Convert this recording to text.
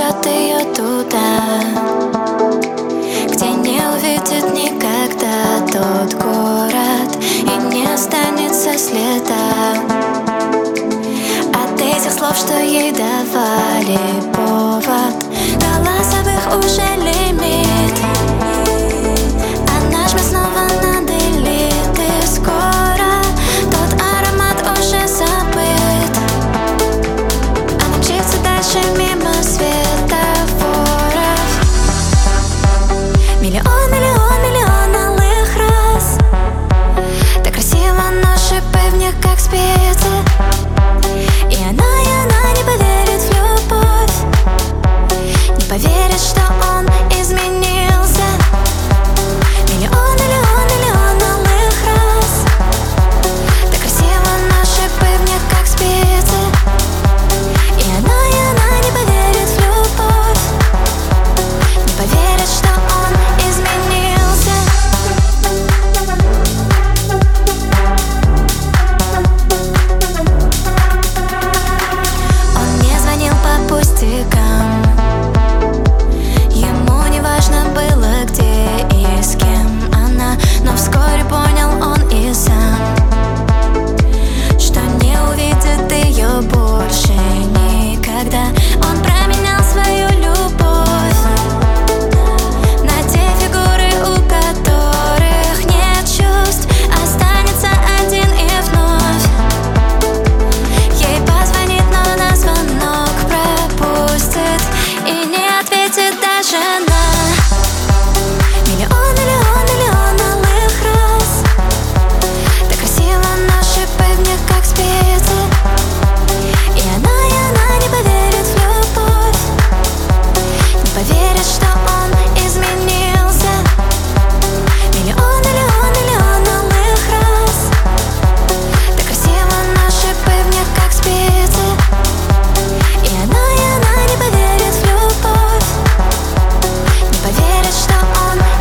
понесет ее туда, где не увидит никогда тот город и не останется следа от этих слов, что ей давали повод. Голосовых уже лимит, а нажми снова на делит, и скоро тот аромат уже забыт. Она мчится дальше мимо светофоров. Миллион, миллион, миллион алых роз. Так красиво наши в них как спицы. И она не поверит в любовь, не поверит, что он изменился. Миллион, миллион, миллион алых роз. Так красиво наши в них как спицы. И она не поверит в любовь, не поверит, что он изменился. Он не звонил по пустякам, ему не важно было, где и с кем она, но вскоре понял он и сам, что не увидит ее больше никогда. Он променял свою любовь на те фигуры, у которых нет чувств. Останется один и вновь ей позвонит, но на звонок пропустит и не ответит даже на миллион, миллион, миллион алых роз. Так красиво наши в них как спицы. И она не поверит в любовь, не поверит, что он изменился. Миллион, миллион, миллион алых роз. Так красиво наши в них как спицы. И она не поверит в любовь, не поверит, что он